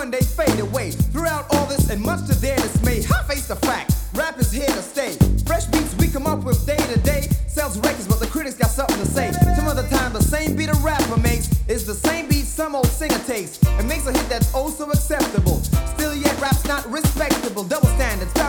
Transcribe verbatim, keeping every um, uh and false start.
one day fade away. Throughout all this and much to their dismay, I face the fact, rap is here to stay. Fresh beats we come up with day to day, sells records but the critics got something to say. Some of the time the same beat a rapper makes is the same beat some old singer takes and makes a hit that's oh so acceptable. Still yet rap's not respectable, double standards